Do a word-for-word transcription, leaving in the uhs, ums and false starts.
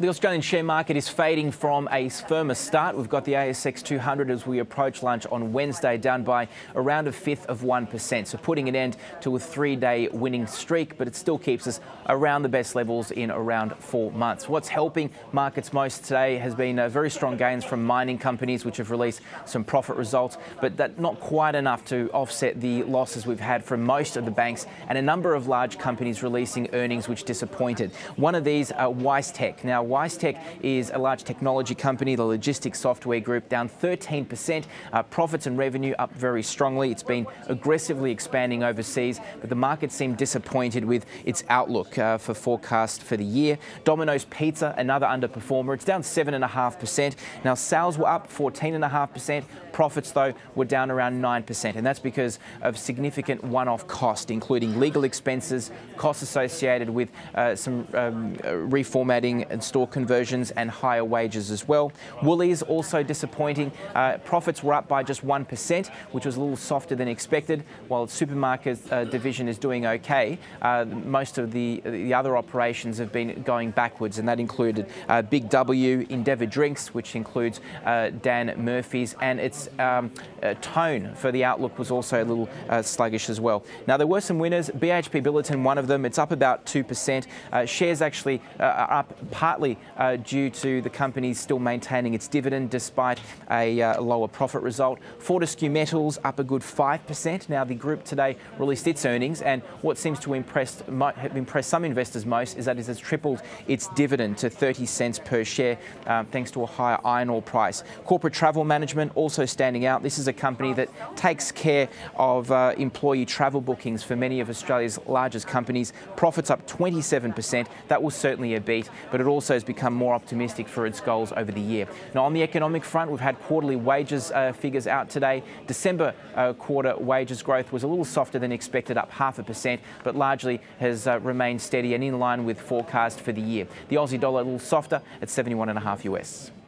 The Australian share market is fading from a firmer start. We've got the A S X two hundred as we approach lunch on Wednesday down by around a fifth of one percent. So putting an end to a three-day winning streak, but it still keeps us around the best levels in around four months. What's helping markets most today has been uh, very strong gains from mining companies, which have released some profit results, but that not quite enough to offset the losses we've had from most of the banks and a number of large companies releasing earnings which disappointed. One of these, uh, WiseTech. Now, WiseTech is a large technology company, the logistics software group, down thirteen percent. Uh, profits and revenue up very strongly. It's been aggressively expanding overseas, but the market seemed disappointed with its outlook uh, for forecast for the year. Domino's Pizza, another underperformer. It's down seven point five percent. Now, sales were up fourteen point five percent. Profits, though, were down around nine percent, and that's because of significant one-off cost, including legal expenses, costs associated with uh, some um, reformatting and store conversions and higher wages as well. Woolies also disappointing. Uh, profits were up by just one percent, which was a little softer than expected. While its supermarket uh, division is doing okay, uh, most of the, the other operations have been going backwards, and that included uh, Big W, Endeavour Drinks, which includes uh, Dan Murphy's, and its um, uh, tone for the outlook was also a little uh, sluggish as well. Now, there were some winners. B H P Billiton, one of them. It's up about two percent. Uh, shares actually uh, are up partly uh, due to the company still maintaining its dividend despite a uh, lower profit result. Fortescue Metals up a good five percent. Now, the group today released its earnings, and what seems to impress, might have impressed some investors most is that it has tripled its dividend to thirty cents per share um, thanks to a higher iron ore price. Corporate Travel Management also standing out. This is a company that takes care of uh, employee travel bookings for many of Australia's largest companies. Profits up twenty-seven percent. That was certainly a beat, but it also has become more optimistic for its goals over the year. Now, on the economic front, we've had quarterly wages uh, figures out today. December uh, quarter wages growth was a little softer than expected, up half a percent, but largely has uh, remained steady and in line with forecast for the year. The Aussie dollar a little softer at seventy-one and a half U S.